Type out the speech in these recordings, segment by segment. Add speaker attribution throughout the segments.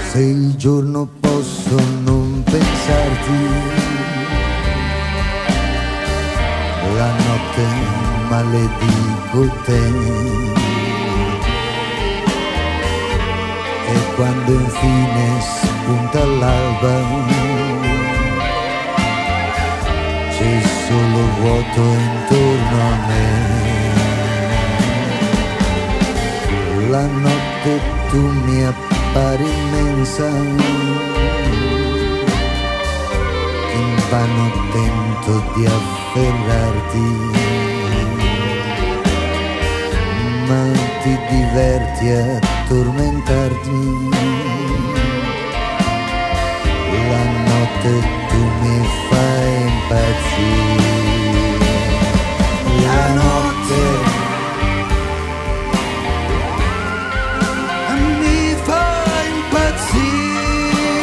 Speaker 1: Se il giorno posso non pensarti, la notte maledico te. E quando infine spunta l'alba, c'è solo vuoto intorno a me. La notte tu mi appari immensa, invano tento di afferrarti, ma ti diverti a tormentarti. La notte tu mi fai impazzire. La notte mi fa impazzire,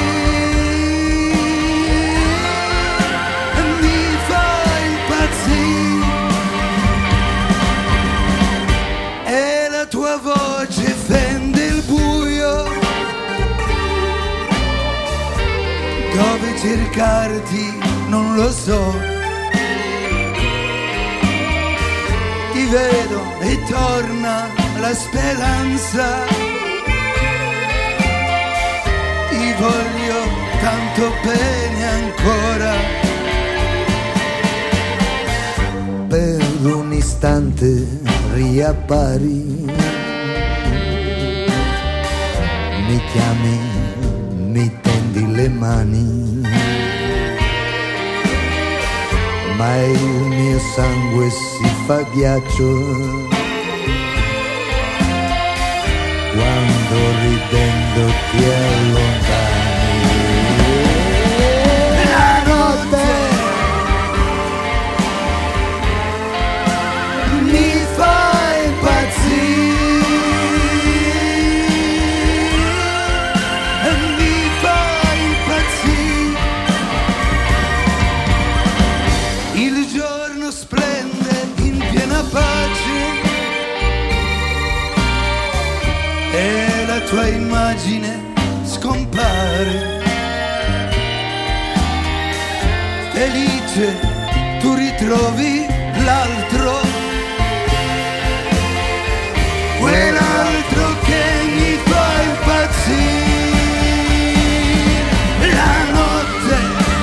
Speaker 1: mi fa impazzire. E la tua voce fende il buio, dove cercarti non lo so. Ti vedo e torna la speranza, ti voglio tanto bene ancora. Per un istante riappari, mi chiami, mi tendi le mani, ma il mio sangue si fa ghiaccio quando ridendo ti allontani. La notte mi fa impazzire, mi fa impazzire. Il giorno splende in piena pace e la tua immagine scompare. Felice tu ritrovi l'altro, quell'altro che mi fa impazzire. La notte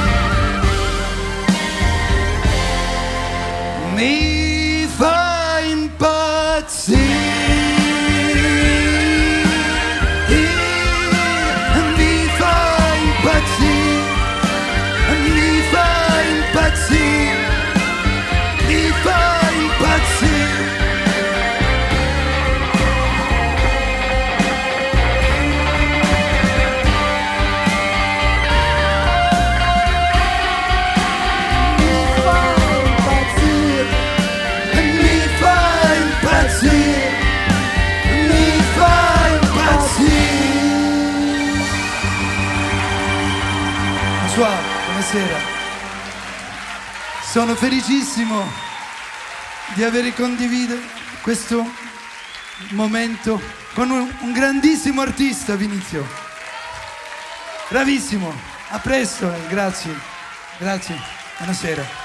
Speaker 1: mi fa impazzire, mi fa impazzire, mi fa impazzire, mi fa impazzire. Buonasera, sono felicissimo di aver condiviso questo momento con un grandissimo artista, Vinizio. Bravissimo, a presto, grazie, buonasera.